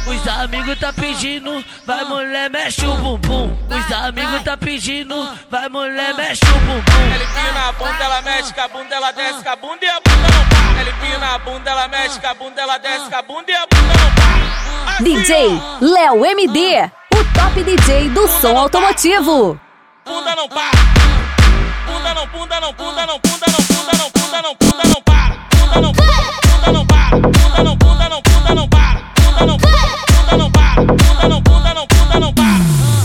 Os amigos tá pedindo, vai mulher, mexe o bumbum. Os amigos tá pedindo, vai mulher, mexe o bumbum. Ele pina a bunda, ela mexe com a bunda, ela desce com a bunda e a bunda não para. Ele pina a bunda, ela mexe com a bunda, ela desce com a bunda e a bunda não para. Assim, DJ Léo MD, o top DJ do som automotivo. Bunda não para. Bunda não, bunda não, bunda não, bunda não, bunda não, bunda não, bunda não para. Bunda não, bunda não para. Bunda não, bunda não, bunda não para. Bunda não, bunda não para. Bunda não, bunda não, bunda não para.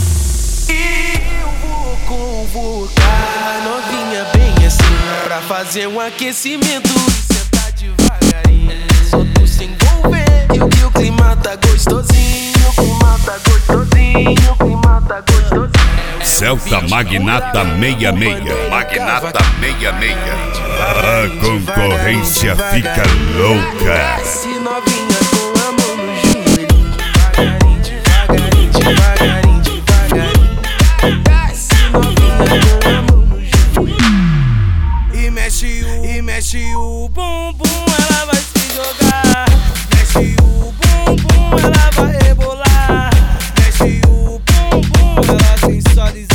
Eu vou convocar novinha bem assim pra fazer um aquecimento e sentar devagarinho. Só tu se envolver e o clima tá gostosinho. O clima tá gostosinho. O clima tá gostosinho. Celta Magnata 66. Magnata 66. A concorrência fica louca. Desce novinha com a mão no joelho. Devagarinho, devagarinho, devagarinho, devagarinho. Desce novinha com a mão no joelho. E mexe o bumbum, ela vai se jogar. Mexe o bumbum, ela vai rebolar. Mexe o bumbum, ela sensualizar.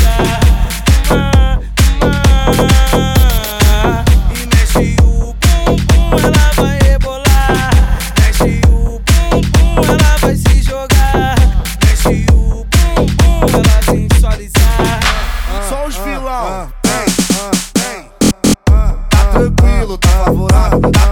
E mexe o bumbum, ela vai rebolar. Mexe o bumbum, ela vai se jogar. Mexe o bumbum, ela sensualizar. Só os vilão. Tá tranquilo, tá favorável. Tá